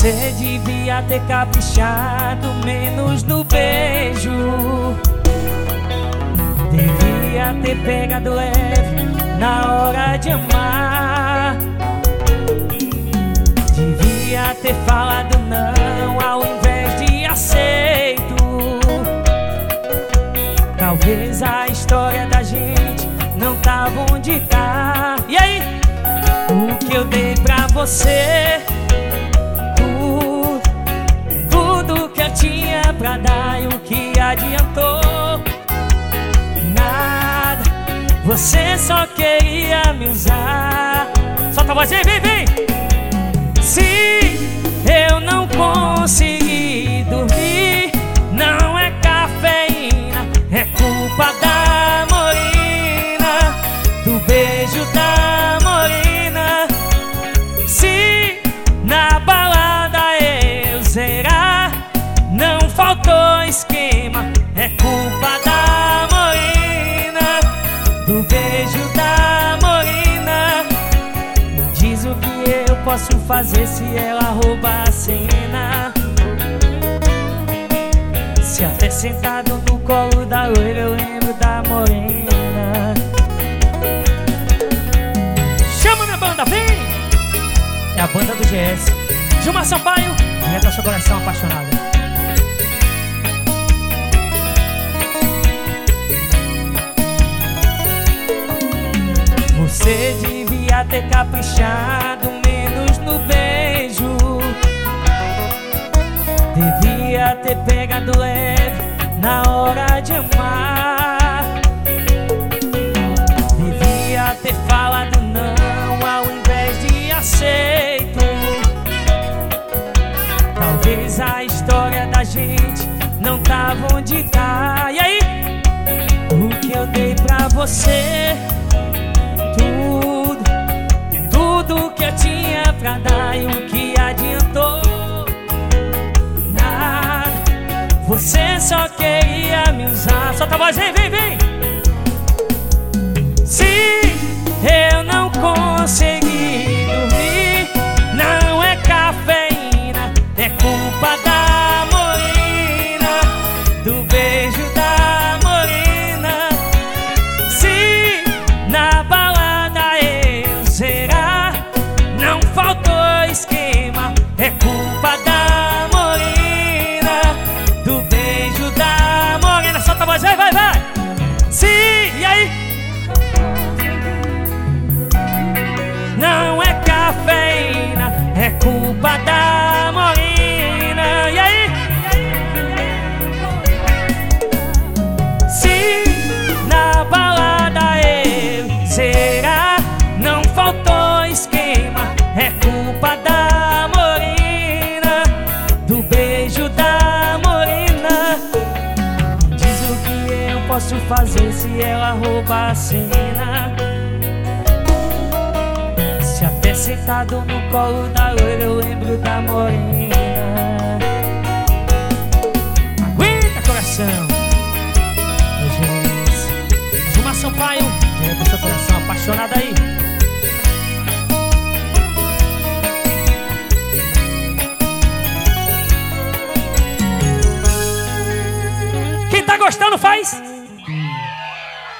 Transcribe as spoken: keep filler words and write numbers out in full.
Você devia ter caprichado menos no beijo. Devia ter pegado leve na hora de amar. Devia ter falado não ao invés de aceito. Talvez a história da gente não tava onde tá. E aí? O que eu dei pra você, tudo, tudo que eu tinha pra dar, e o que adiantou? Nada, você só queria me usar. Solta a voz aí, vem, vem! Se eu não consegui dormir, não é cafeína, é culpa da morena, do beijo da morena. Se na balada eu zerar, não faltou esquema, é culpa da morena, do beijo da morena. Diz o que eu posso fazer se ela rouba a cena. Se até sentado no colo da loira eu lembro da morena. Chama minha banda, vem! É a banda do G S. Gilmar Sampaio, direto ao seu coração apaixonado. Você devia ter caprichado menos no beijo. Devia ter pegado leve na hora de amar. Devia ter falado não ao invés de aceito. Talvez a história da gente não tava onde tá. E aí? O que eu dei pra você, tudo, tudo que eu tinha pra dar, e o que adiantou? Nada, você só queria me usar. Solta a voz, vem, vem, vem! Se eu não consegui dormir, não é cafeína, é culpa da morena, do beijo da morena. Se na balada eu zerar, não faltou esquema, é culpa da morena, do beijo da morena. Solta a voz, vai, vai, vai! Se, e aí? Não é cafeína, é culpa da morena. E aí? Se na balada eu zerar, não faltou esquema, é culpa da morena, do beijo da morena. Diz o que eu posso fazer se ela rouba a cena. Se até sentado no colo da loira eu lembro da morena. Aguenta, coração! Meu Gilmar Sampaio, direto ao seu coração apaixonado aí. Quem tá gostando faz